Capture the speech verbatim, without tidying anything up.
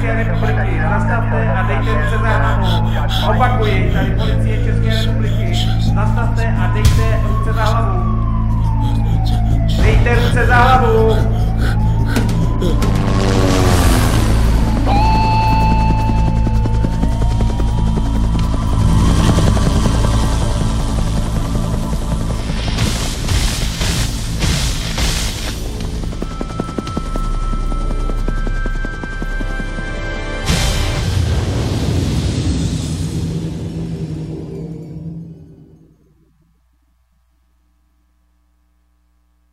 České republiky, zastavte a dejte ruce za hlavu. Opakuji, tady policie České republiky, zastavte a dejte ruce za hlavu. Dejte ruce za hlavu.